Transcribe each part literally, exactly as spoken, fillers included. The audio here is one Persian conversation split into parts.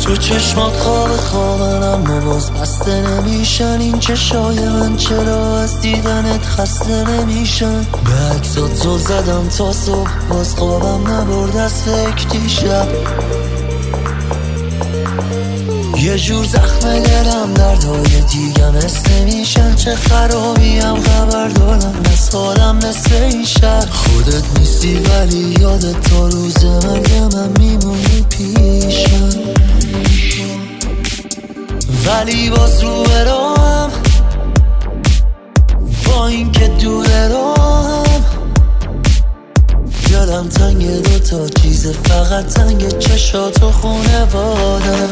تو چشمات خواب خوابن اما باز بسته نمیشن. این چشای من چرا از دیدنت خسته نمیشن؟ به عکسات زل زدم تا صبح باز خوابم نبرد از فکر دیشب. یه جور زخم دلم دردهای دیگه مثل نمیشن. چه خرابیم خبر دارم از حالم مثل این شهر. خودت نیستی ولی یادت تا روز مرگ من میمونی پیشم. ولی باز رو برام با این که دور رام دلم تنگ دوتا چیز فقط تنگ چشات و خونوادم.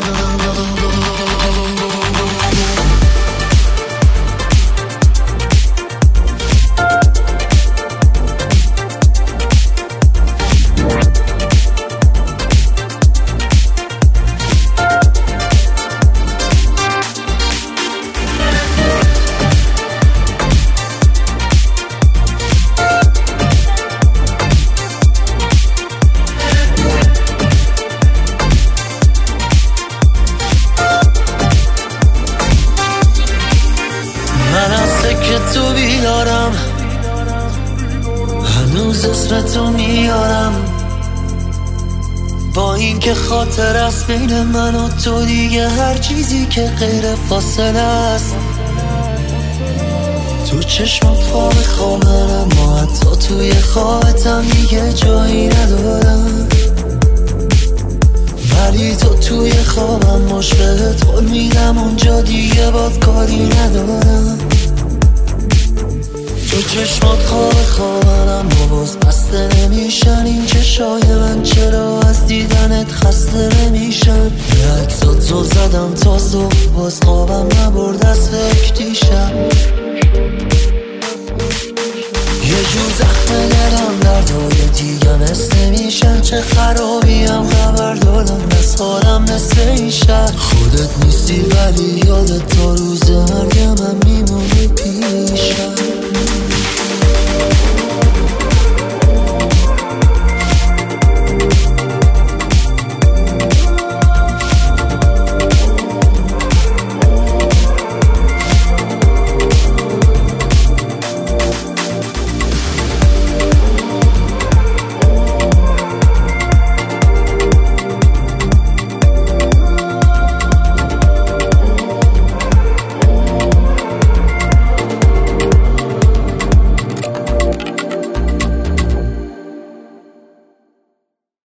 من از سکه تو بیدارم هنوز اسم تو میارم. با این که خاطر است بین من و تو دیگه هر چیزی که غیر فاصله است. تو چشمات خواب خوابم اما حتی توی خوابتم دیگه جایی ندارم. ولی تو توی خوابم مشبهت قول میدم اونجا دیگه باد کاری ندارم. تو چشمات خواب خوابن اما باز بسته نمیشن. این چشای من چرا از دیدنت خسته نمیشن؟ به عکسات زل زدم تا صبح باز خوابم نبرد از فکر دیشب. یه جور زخم دلم دردهای دیگه مثل نمیشن. چه خرابیم خبر دارم از حالم مثل این شهر. خودت نیستی ولی یادت